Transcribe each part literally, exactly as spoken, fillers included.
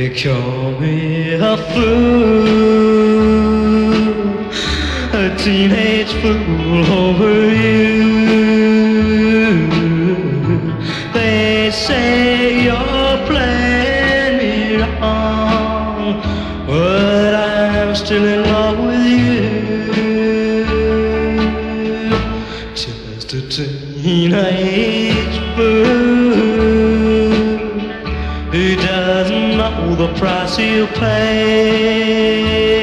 They call me a fool, a teenage fool over you. They say you're playing me wrong, but I'm still in love with you. Just a teenage fool who doesn't know the price he'll pay.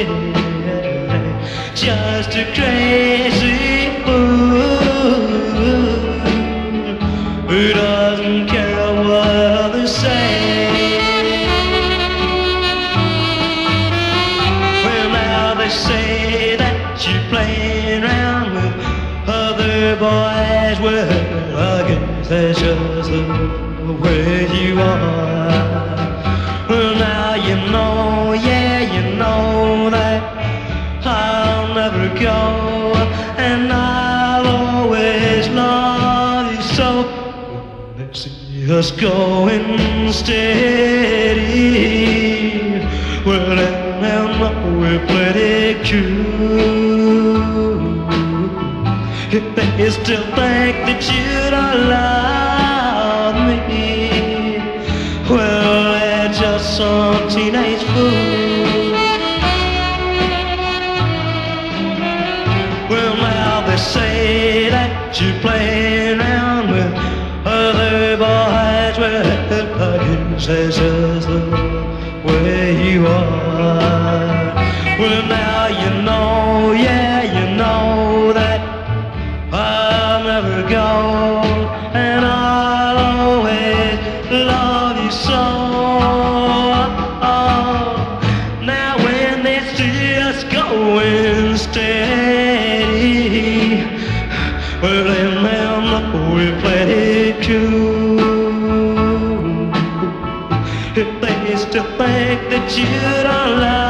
Just a crazy fool who doesn't care what others say. Well, now they say that you're playing around with other boys. Well, I guess that's just the way you are. Well, now you know, yeah, you know that I'll never go, and I'll always love you so. When they see us going steady, well, then they'll know we're pretty cool. If they still think that you don't love me, well, they're just some teenage fool. Well, now they say that you're playing around with other boys. Well, I guess that's just the way you are. Well, now you know, yeah, you know that I'll never go, and I'll always love you so. Now when they see us going steady, well, then they'll know we're plenty cool. If they still think that you don't love